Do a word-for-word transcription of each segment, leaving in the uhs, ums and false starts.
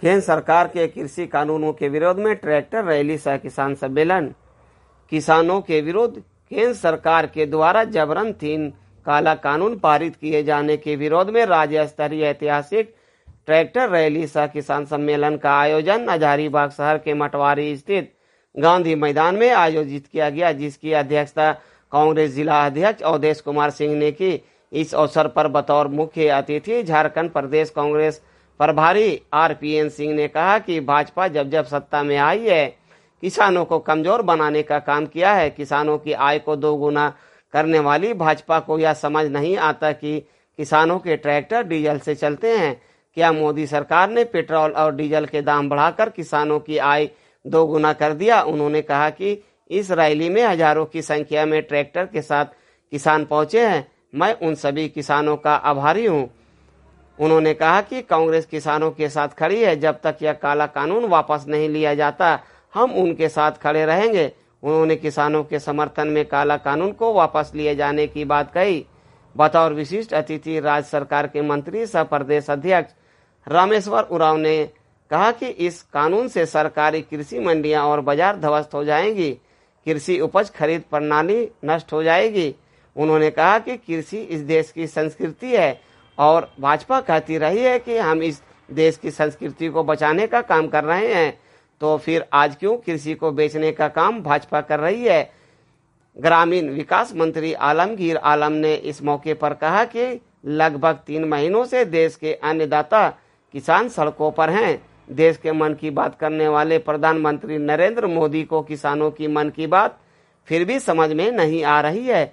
केंद्र सरकार के कृषि कानूनों के विरोध में ट्रैक्टर रैली सह किसान सम्मेलन। किसानों के विरुद्ध केंद्र सरकार के द्वारा जबरन तीन काला कानून पारित किए जाने के विरोध में राज्य स्तरीय ऐतिहासिक ट्रैक्टर रैली सह किसान सम्मेलन का आयोजन हजारीबाग शहर के मटवारी स्थित गांधी मैदान में आयोजित किया गया, जिसकी अध्यक्षता कांग्रेस जिला अध्यक्ष अवधेश कुमार सिंह ने की। इस अवसर पर बतौर मुख्य अतिथि झारखंड प्रदेश कांग्रेस प्रभारी आर पी एन सिंह ने कहा कि भाजपा जब जब सत्ता में आई है, किसानों को कमजोर बनाने का काम किया है। किसानों की आय को दोगुना करने वाली भाजपा को यह समझ नहीं आता कि किसानों के ट्रैक्टर डीजल से चलते हैं। क्या मोदी सरकार ने पेट्रोल और डीजल के दाम बढ़ाकर किसानों की आय दोगुना कर दिया? उन्होंने कहा कि इस रैली में हजारों की संख्या में ट्रैक्टर के साथ किसान पहुंचे हैं। मैं उन सभी किसानों का आभारी हूं। उन्होंने कहा कि कांग्रेस किसानों के साथ खड़ी है। जब तक यह काला कानून वापस नहीं लिया जाता, हम उनके साथ खड़े रहेंगे। उन्होंने किसानों के समर्थन में काला कानून को वापस लिए जाने की बात कही। बतौर विशिष्ट अतिथि राज्य सरकार के मंत्री सह प्रदेश अध्यक्ष रामेश्वर उरांव ने कहा कि इस कानून से सरकारी कृषि मंडियां और बाजार ध्वस्त हो जाएंगी, कृषि उपज खरीद प्रणाली नष्ट हो जाएगी। उन्होंने कहा कि कृषि इस देश की संस्कृति है और भाजपा कहती रही है कि हम इस देश की संस्कृति को बचाने का काम कर रहे हैं, तो फिर आज क्यों कृषि को बेचने का काम भाजपा कर रही है? ग्रामीण विकास मंत्री आलमगीर आलम ने इस मौके पर कहा कि लगभग तीन महीनों से देश के अन्नदाता किसान सड़कों पर हैं। देश के मन की बात करने वाले प्रधानमंत्री नरेंद्र मोदी को किसानों की मन की बात फिर भी समझ में नहीं आ रही है।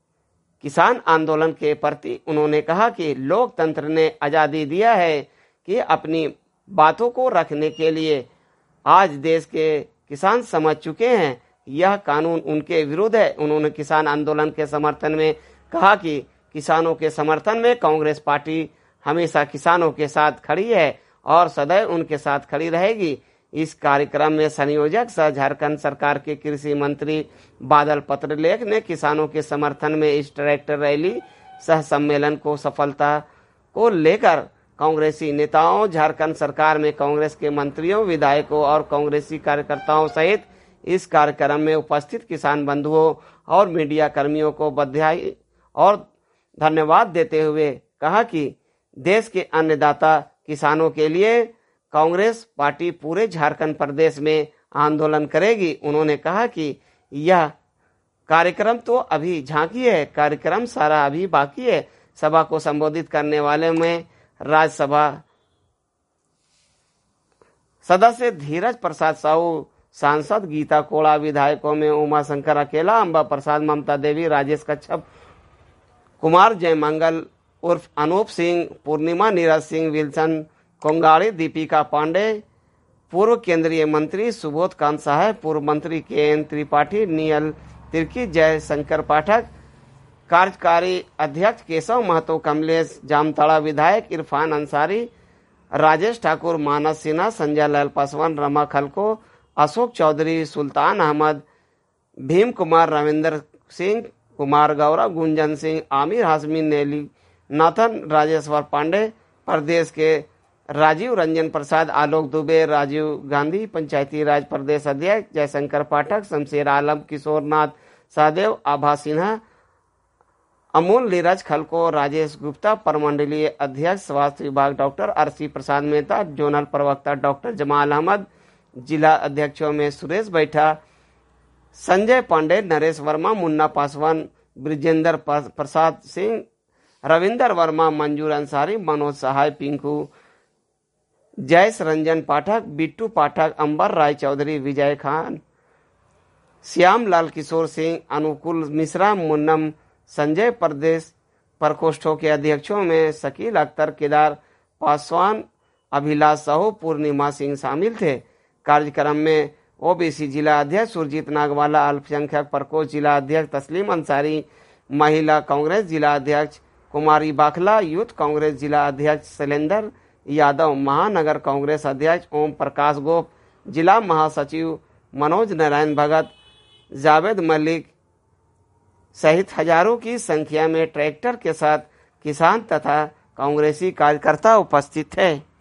किसान आंदोलन के प्रति उन्होंने कहा कि लोकतंत्र ने आजादी दिया है कि अपनी बातों को रखने के लिए आज देश के किसान समझ चुके हैं, यह कानून उनके विरुद्ध है। उन्होंने किसान आंदोलन के समर्थन में कहा कि किसानों के समर्थन में कांग्रेस पार्टी हमेशा किसानों के साथ खड़ी है और सदैव उनके साथ खड़ी रहेगी। इस कार्यक्रम में संयोजक सह झारखंड सरकार के कृषि मंत्री बादल पत्रलेख ने किसानों के समर्थन में इस ट्रैक्टर रैली सह सम्मेलन को सफलता को लेकर कांग्रेसी नेताओं, झारखंड सरकार में कांग्रेस के मंत्रियों, विधायकों और कांग्रेसी कार्यकर्ताओं सहित इस कार्यक्रम में उपस्थित किसान बंधुओं और मीडिया कर्मियों को बधाई और धन्यवाद देते हुए कहा कि देश के अन्नदाता किसानों के लिए कांग्रेस पार्टी पूरे झारखंड प्रदेश में आंदोलन करेगी। उन्होंने कहा कि यह कार्यक्रम तो अभी झांकी है, कार्यक्रम सारा अभी बाकी है। सभा को संबोधित करने वाले में राज्यसभा सदस्य धीरज प्रसाद साहू, सांसद गीता कोड़ा, विधायकों में उमा शंकर अकेला, अंबा प्रसाद, ममता देवी, राजेश कच्छप, कुमार जयमंगल उर्फ अनूप सिंह, पूर्णिमा, नीरज सिंह, विल्सन कोंगाड़ी, दीपिका पांडे, पूर्व केंद्रीय मंत्री सुबोध कांत साहब, पूर्व मंत्री के एन त्रिपाठी, नियल तिर्की, जय शंकर पाठक, कार्यकारी अध्यक्ष केशव महतो, कमलेश जामताड़ा, विधायक इरफान अंसारी, राजेश ठाकुर, मानस सिन्हा, संजय लाल पासवान, रमा खलको, अशोक चौधरी, सुल्तान अहमद, भीम कुमार, रविंदर सिंह, कुमार गौरव, गुंजन सिंह, आमिर हाशमी, नेली नाथन, राजेश्वर पांडे, प्रदेश के राजीव रंजन प्रसाद, आलोक दुबे, राजीव गांधी, पंचायती राज प्रदेश अध्यक्ष जयशंकर पाठक, शमशेर आलम, किशोर नाथ सहदेव, आभा सिन्हा, अमूल नीरज खलको, राजेश गुप्ता, प्रमंडलीय अध्यक्ष स्वास्थ्य विभाग doctor R C Prasad Mehta, zonal प्रवक्ता डॉक्टर जमाल अहमद, जिला अध्यक्षों में सुरेश बैठा, संजय पांडे, नरेश वर्मा, मुन्ना पासवान, ब्रिजेंद्र प्रसाद सिंह, रविंदर वर्मा, मंजूर अंसारी, मनोज सहाय, पिंकू, जयस रंजन पाठक, बिट्टू पाठक, अंबर राय चौधरी, विजय खान, श्याम लाल किशोर सिंह, अनुकूल मिश्रा, मुन्नम संजय, प्रदेश प्रकोष्ठों के अध्यक्षों में शकील अख्तर, केदार पासवान, अभिलाष साहू, पूर्णिमा सिंह शामिल थे। कार्यक्रम में ओबीसी जिला अध्यक्ष सुरजीत नागवाला, अल्पसंख्यक प्रकोष्ठ जिला अध्यक्ष तस्लीम अंसारी, महिला कांग्रेस जिला अध्यक्ष कुमारी बाखला, यूथ कांग्रेस जिला अध्यक्ष शैलेंद्र यादव, महानगर कांग्रेस अध्यक्ष ओम प्रकाश गोप, जिला महासचिव मनोज नारायण भगत, जावेद मलिक सहित हजारों की संख्या में ट्रैक्टर के साथ किसान तथा कांग्रेसी कार्यकर्ता उपस्थित थे।